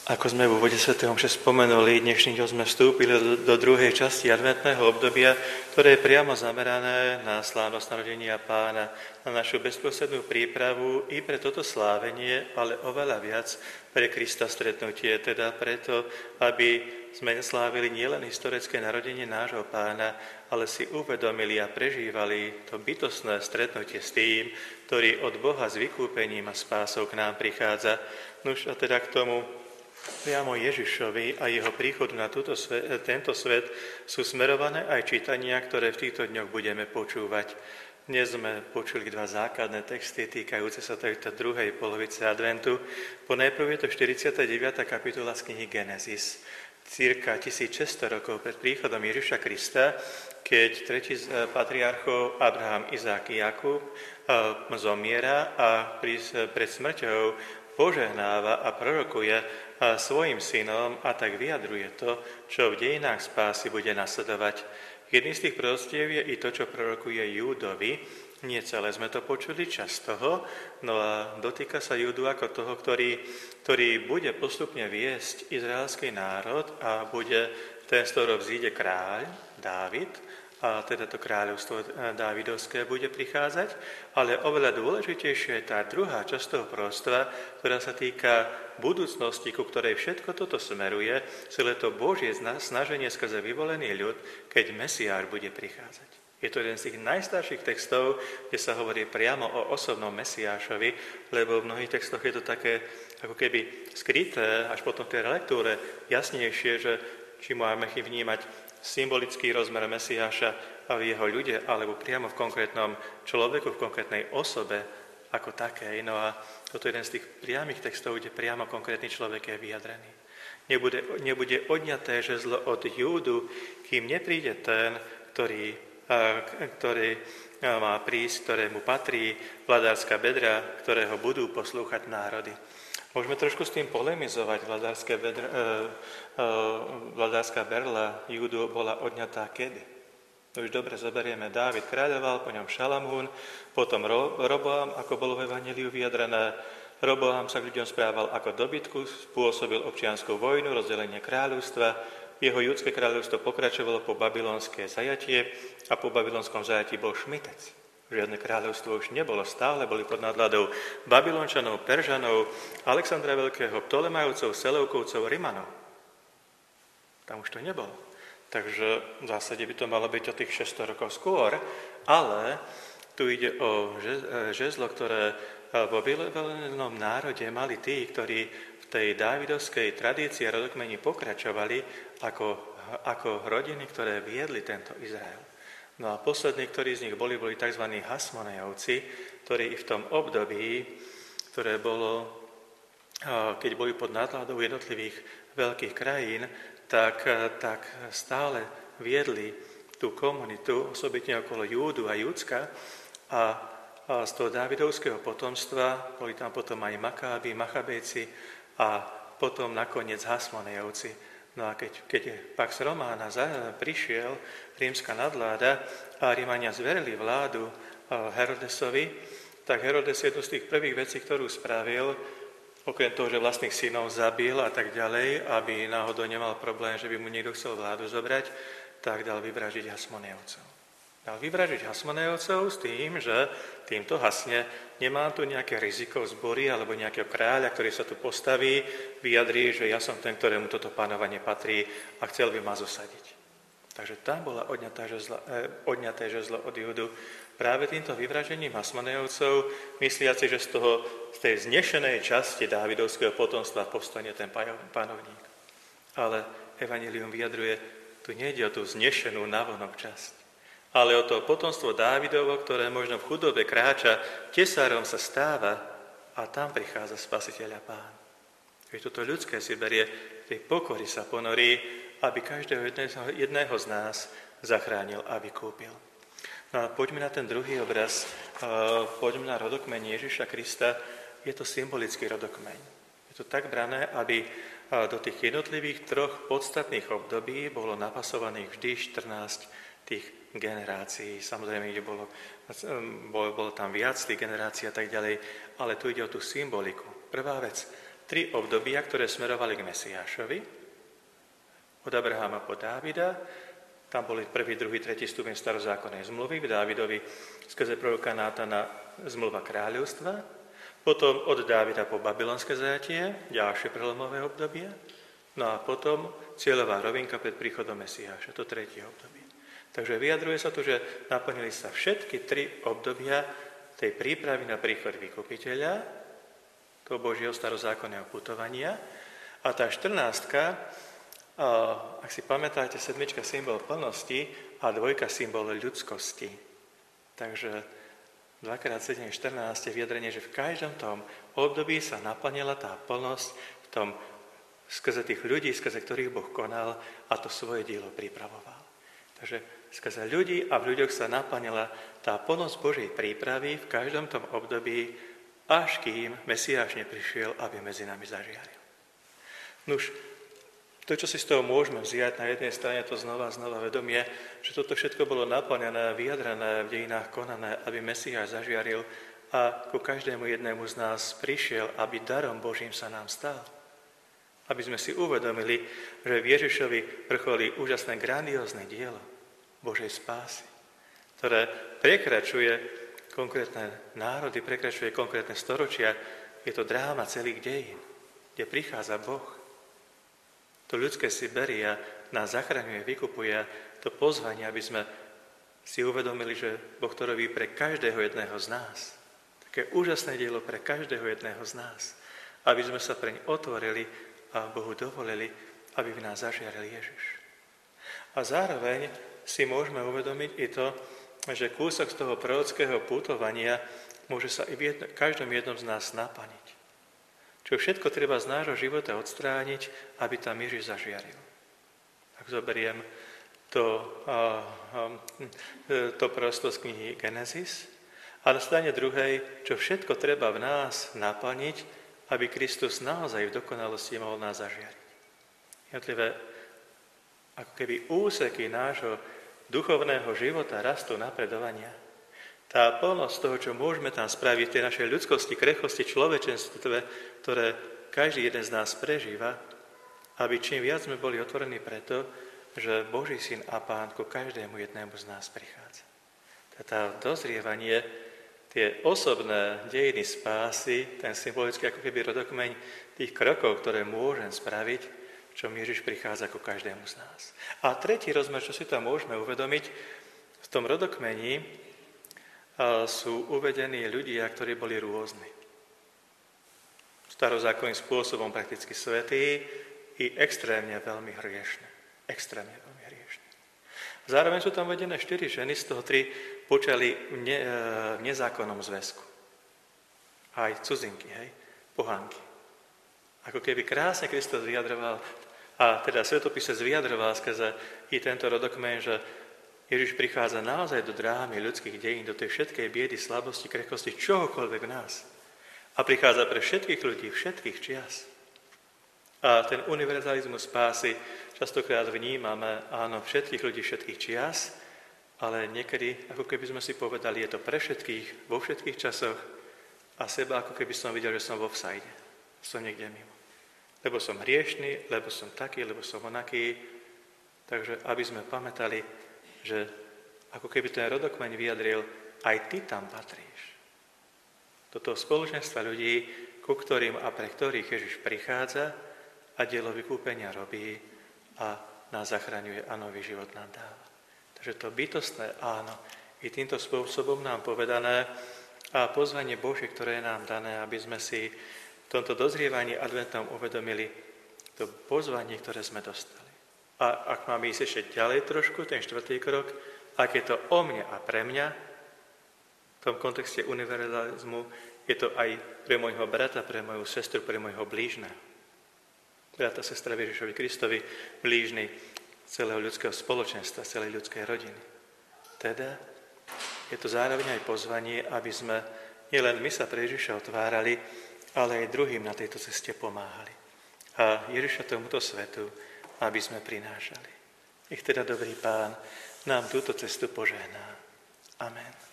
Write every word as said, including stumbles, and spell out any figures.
Ako sme v úvode svätého omše spomenuli, dnešný deň sme vstúpili do, do druhej časti adventného obdobia, ktoré je priamo zamerané na slávnosť narodenia Pána, na našu bezprostrednú prípravu i pre toto slávenie, ale oveľa viac pre Krista stretnutie, teda preto, aby sme slávili nielen historické narodenie nášho Pána, ale si uvedomili a prežívali to bytostné stretnutie s tým, ktorý od Boha s vykúpením a spásou k nám prichádza. Nuž a teda k tomu priamo Ježišovi a jeho príchodu na túto svet, tento svet sú smerované aj čítania, ktoré v týchto dňoch budeme počúvať. Dnes sme počuli dva základné texty týkajúce sa tejto druhej polovice adventu. Ponajprv je to štyridsiata deviata kapitola z knihy Genesis. Cirka tisícšesťsto rokov pred príchodom Ježiša Krista, keď tretí z patriarchov Abraham, Izák, Jakub zomiera a pred smrťou požehnáva a prorokuje svojim synom a tak vyjadruje to, čo v dejinách spásy bude nasledovať. Jedným z tých proroctiev je i to, čo prorokuje Júdovi. Nie celé sme to počuli, časť toho, no a dotýka sa Júdu ako toho, ktorý, ktorý bude postupne viesť izraelský národ a bude ten, z ktorého vzíde kráľ, Dávid, a teda to kráľovstvo dávidovské bude prichádzať, ale oveľa dôležitejšia je tá druhá časť toho proroctva, ktorá sa týka budúcnosti, ku ktorej všetko toto smeruje, celé to Božie snaženie skrze vyvolený ľud, keď Mesiáš bude prichádzať. Je to jeden z tých najstarších textov, kde sa hovorí priamo o osobnom Mesiášovi, lebo v mnohých textoch je to také ako keby skryté, až potom v tej lektúre jasnejšie, že či máme vnímať symbolický rozmer Mesiáša a v jeho ľude, alebo priamo v konkrétnom človeku, v konkrétnej osobe ako takej. No a toto je jeden z tých priamých textov, kde priamo konkrétny človek je vyjadrený. Nebude, nebude odňaté žezlo od Júdu, kým nepríde ten, ktorý, ktorý má prísť, ktorému patrí vladárska bedra, ktorého budú poslúchať národy. Môžeme trošku s tým polemizovať. Vladárska, bedra, e, e, vladárska berla Júdu bola odňatá kedy? Už dobre zoberieme, Dávid kráľoval, po ňom Šalamún, potom Ro, Roboam, ako bolo v Evanjeliu vyjadrené. Roboam sa k ľuďom správal ako dobytku, spôsobil občiansku vojnu, rozdelenie kráľovstva. Jeho judské kráľovstvo pokračovalo po babylonské zajatie a po babylonskom zajatí bol šmitec. Žiadne kráľovstvo už nebolo, stále boli pod nadvládou Babylončanov, Peržanov, Alexandra Veľkého, Ptolemajovcov, Seleukovcov, Rimanov. Tam už to nebolo. Takže v zásade by to malo byť o tých šesťsto rokov skôr, ale tu ide o žezlo, ktoré vo vyvolenom národe mali tí, ktorí v tej dávidovskej tradícii a rodokmeni pokračovali ako, ako rodiny, ktoré viedli tento Izrael. No a poslední, ktorí z nich boli, boli tzv. Hasmonejovci, ktorí v tom období, ktoré bolo, keď boli pod nadvládou jednotlivých veľkých krajín, tak, tak stále viedli tú komunitu, osobitne okolo Júdu a Júdska a, a z toho dávidovského potomstva boli tam potom aj Makábi, Machabejci a potom nakoniec Hasmonejovci. No a keď, keď Pax Romana prišiel, rímska nadvláda a Rímania zverili vládu Herodesovi, tak Herodes jednu z tých prvých vecí, ktorú spravil, okrem toho, že vlastných synov zabil a tak ďalej, aby náhodou nemal problém, že by mu niekto chcel vládu zobrať, tak dal vyvražiť Hasmonejovcov. Dal vyvražiť Hasmonejovcov s tým, že týmto hasne nemá tu nejaké riziko zbory alebo nejakého kráľa, ktorý sa tu postaví, vyjadrí, že ja som ten, ktorému toto panovanie patrí a chcel by ma zosadiť. Takže tam bola odňaté žezlo, eh, odňaté žezlo od Júdu práve týmto vyvražením Hasmonejovcov, mysliaci, že z toho, z tej znešenej časti dávidovského potomstva povstane ten panovník. Ale Evanjelium vyjadruje, tu nejde o tú znešenú navonok časť, ale o to potomstvo Dávidovo, ktoré možno v chudobe kráča, tesárom sa stáva a tam prichádza Spasiteľ a Pán. Keď toto ľudské si berie, tej pokory sa ponorí, aby každého jedného, jedného z nás zachránil a vykúpil. No a poďme na ten druhý obraz, poďme na rodokmeň Ježiša Krista. Je to symbolický rodokmeň. Je to tak brané, aby do tých jednotlivých troch podstatných období bolo napasovaných vždy štrnásť tých generácií. Samozrejme, kde bolo, bolo, bolo tam viac tých generácií a tak ďalej, ale tu ide o tú symboliku. Prvá vec, tri obdobia, ktoré smerovali k Mesiášovi. Od Abraháma po Dávida, tam boli prvý, druhý, tretí stupeň starozákonnej zmluvy, v Dávidovi skrze proroka Nátana zmluva kráľovstva, potom od Dávida po babylonské zajatie, ďalšie prelomové obdobie, no a potom cieľová rovinka pred príchodom Mesiáša, to tretie obdobie. Takže vyjadruje sa tu, že naplnili sa všetky tri obdobia tej prípravy na príchod vykupiteľa, toho Božieho starozákonného putovania. A tá štrnáctka, ak si pamätáte, sedmička symbol plnosti a dvojka symbol ľudskosti. Takže dva krát sedem je štrnásť je vyjadrenie, že v každom tom období sa naplnila tá plnosť v tom, skrze tých ľudí, skrze ktorých Boh konal a to svoje dielo pripravoval. Takže skrze ľudí a v ľuďoch sa naplnila tá plnosť Božej prípravy v každom tom období, až kým Mesiáš neprišiel, aby medzi nami zažiaril. Nuž, to, čo si z toho môžeme vziať, na jednej strane to znova a znova vedomie, že toto všetko bolo naplnené, vyjadrené v dejinách konané, aby Mesiáš zažiaril a ku každému jednému z nás prišiel, aby darom Božím sa nám stal. Aby sme si uvedomili, že v Ježišovi vrcholí úžasné grandiózne dielo Božej spásy, ktoré prekračuje konkrétne národy, prekračuje konkrétne storočia. Je to dráma celých dejín, kde prichádza Boh. To ľudské Siberia nás zachraňuje, vykupuje to pozvanie, aby sme si uvedomili, že Boh to robí pre každého jedného z nás. Také úžasné dielo pre každého jedného z nás. Aby sme sa preň otvorili a Bohu dovolili, aby v nás zažiaril Ježiš. A zároveň si môžeme uvedomiť i to, že kúsok z toho prorockého putovania môže sa i v jedno, každom jednom z nás naplniť. Čo všetko treba z nášho života odstrániť, aby tam Ježiš zažiaril. Ak zoberiem to, to prosto z knihy Genesis, a na strane druhej, čo všetko treba v nás naplniť, aby Kristus naozaj v dokonalosti mohol nás zažiariť. Jednotlivé ako keby úseky nášho duchovného života, rastu, napredovania. Tá plnosť toho, čo môžeme tam spraviť, tej našej ľudskosti, krechosti, človečenstve, ktoré každý jeden z nás prežíva, aby čím viac sme boli otvorení preto, že Boží syn a Pán ku každému jednému z nás prichádza. Tá dozrievanie, tie osobné dejiny spásy, ten symbolický ako keby rodokmeň tých krokov, ktoré môžem spraviť, v čom Ježiš prichádza ku každému z nás. A tretí rozmer, čo si tam môžeme uvedomiť, v tom rodokmeni sú uvedení ľudia, ktorí boli rôzni. Starozákonným spôsobom prakticky svätí i extrémne veľmi hriešne. Extrémne veľmi hriešne. Zároveň sú tam uvedené štyri ženy, z toho tri počali v, ne, v nezákonnom zväzku. Aj cudzinky, hej, pohánky. Ako keby krásne Kristus vyjadroval, a teda Svetopisec vyjadroval skrze i tento rodokmeň, že Ježiš prichádza naozaj do drámy ľudských dejín, do tej všetkej biedy, slabosti, krehkosti, čohokoľvek v nás. A prichádza pre všetkých ľudí, všetkých čias. A ten univerzalizmus spásy častokrát vnímame, áno, všetkých ľudí, všetkých čias, ale niekedy, ako keby sme si povedali, je to pre všetkých, vo všetkých časoch a seba, ako keby som videl, že som vo offside, som niekde mimo. Lebo som hriešný, lebo som taký, lebo som onaký. Takže aby sme pamätali, že ako keby ten rodokmeň vyjadril, aj ty tam patríš. Do toho spoločenstva ľudí, ku ktorým a pre ktorých Ježiš prichádza a dielo vykúpenia robí a nás zachraňuje a nový život nám dáva. Takže to bytostné áno i týmto spôsobom nám povedané a pozvanie Božie, ktoré je nám dané, aby sme si v tomto dozrievaní adventnom uvedomili to pozvanie, ktoré sme dostali. A ak máme ísť ešte ďalej trošku, ten štvrtý krok, ak je to o mne a pre mňa, v tom kontexte univerzalizmu, je to aj pre môjho brata, pre moju sestru, pre môjho blížneho. Brata, sestra Ježišovi Kristovi, blížny celého ľudského spoločenstva, celej ľudskej rodiny. Teda je to zároveň aj pozvanie, aby sme nielen my sa pre Ježiša otvárali, ale aj druhým na tejto ceste pomáhali. A Ježiša tomuto svetu, aby sme prinášali. Nech teda dobrý Pán nám túto cestu požehná. Amen.